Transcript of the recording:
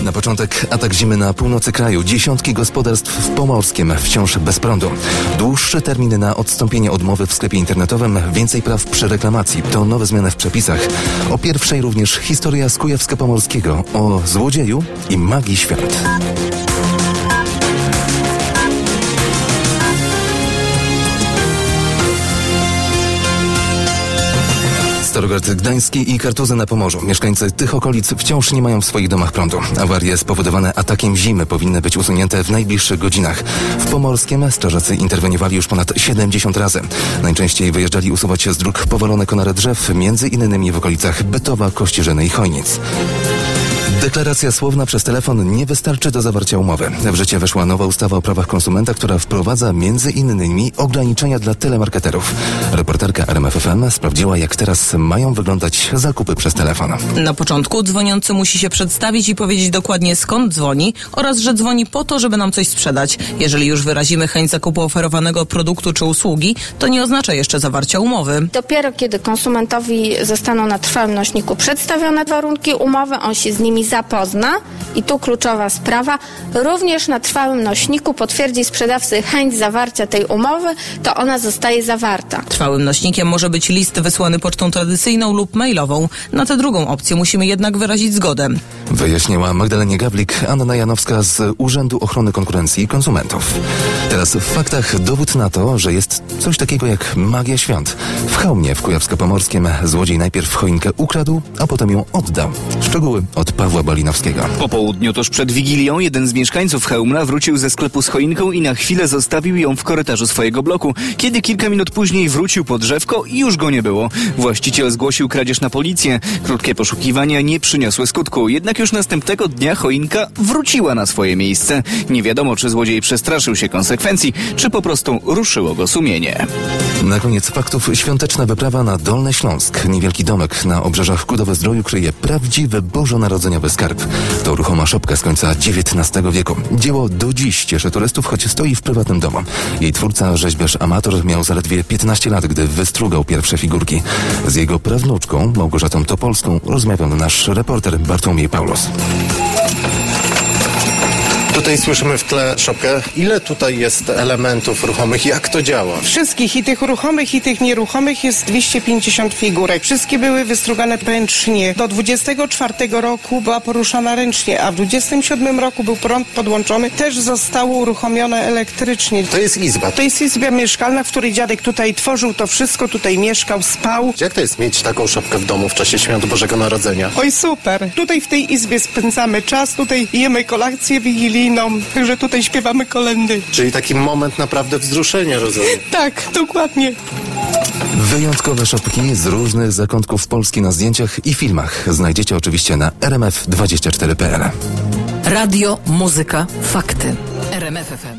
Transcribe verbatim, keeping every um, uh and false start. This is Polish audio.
Na początek atak zimy na północy kraju. Dziesiątki gospodarstw w Pomorskiem wciąż bez prądu. Dłuższy termin na odstąpienie odmowy w sklepie internetowym. Więcej praw przy reklamacji. To nowe zmiany w przepisach. O pierwszej również historia z Kujawsko-Pomorskiego. O złodzieju i magii świąt. Starogard Gdański i Kartuzy na Pomorzu. Mieszkańcy tych okolic wciąż nie mają w swoich domach prądu. Awarie spowodowane atakiem zimy powinny być usunięte w najbliższych godzinach. W Pomorskiem strażacy interweniowali już ponad siedemdziesiąt razy. Najczęściej wyjeżdżali usuwać z dróg powalone konary drzew, między innymi w okolicach Bytowa, Kościerzyny i Chojnic. Deklaracja słowna przez telefon nie wystarczy do zawarcia umowy. W życie weszła nowa ustawa o prawach konsumenta, która wprowadza między innymi ograniczenia dla telemarketerów. Reporterka R M F F M sprawdziła, jak teraz mają wyglądać zakupy przez telefon. Na początku dzwoniący musi się przedstawić i powiedzieć dokładnie, skąd dzwoni oraz, że dzwoni po to, żeby nam coś sprzedać. Jeżeli już wyrazimy chęć zakupu oferowanego produktu czy usługi, to nie oznacza jeszcze zawarcia umowy. Dopiero kiedy konsumentowi zostaną na trwałym nośniku przedstawione warunki umowy, on się z nimi zapozna i tu kluczowa sprawa, również na trwałym nośniku potwierdzi sprzedawcy chęć zawarcia tej umowy, to ona zostaje zawarta. Trwałym nośnikiem może być list wysłany pocztą tradycyjną lub mailową. Na tę drugą opcję musimy jednak wyrazić zgodę. Wyjaśniła Magdalenie Gawlik Anna Janowska z Urzędu Ochrony Konkurencji i Konsumentów. Teraz w faktach dowód na to, że jest coś takiego jak magia świąt. W Chełmie w Kujawsko-Pomorskim złodziej najpierw choinkę ukradł, a potem ją oddał. Szczegóły od Pawła Balinowskiego. Po południu tuż przed Wigilią jeden z mieszkańców Chełmna wrócił ze sklepu z choinką i na chwilę zostawił ją w korytarzu swojego bloku. Kiedy kilka minut później wrócił po drzewko i już go nie było. Właściciel zgłosił kradzież na policję. Krótkie poszukiwania nie przyniosły skutku. Jednak już następnego dnia choinka wróciła na swoje miejsce. Nie wiadomo, czy złodziej przestraszył się konsekwencji, czy po prostu ruszyło go sumienie. Na koniec faktów świąteczna wyprawa na Dolny Śląsk. Niewielki domek na obrzeżach Kudowe-Zdroju kryje prawdziwy bożonarodzeniowy skarb. To ruchoma szopka z końca dziewiętnastego wieku. Dzieło do dziś cieszy turystów, choć stoi w prywatnym domu. Jej twórca, rzeźbiarz amator, miał zaledwie piętnaście lat, gdy wystrugał pierwsze figurki. Z jego prawnuczką, Małgorzatą Topolską, rozmawiał nasz reporter Bartłomiej Paulus. Tutaj słyszymy w tle szopkę. Ile tutaj jest elementów ruchomych? Jak to działa? Wszystkich, i tych ruchomych, i tych nieruchomych jest dwieście pięćdziesiąt figurek. Wszystkie były wystrugane ręcznie. Do dwudziestego czwartego roku była poruszana ręcznie, a w dwudziestym siódmym roku był prąd podłączony. Też zostało uruchomione elektrycznie. To jest izba. To jest izba mieszkalna, w której dziadek tutaj tworzył to wszystko, tutaj mieszkał, spał. Jak to jest mieć taką szopkę w domu w czasie Świąt Bożego Narodzenia? Oj, super. Tutaj w tej izbie spędzamy czas, tutaj jemy kolację wigilijną. Także tutaj śpiewamy kolędy. Czyli taki moment naprawdę wzruszenia, rozumiem. Tak, dokładnie. Wyjątkowe szopki z różnych zakątków Polski na zdjęciach i filmach znajdziecie oczywiście na r m f dwadzieścia cztery kropka p l. Radio, muzyka, fakty. R M F F M.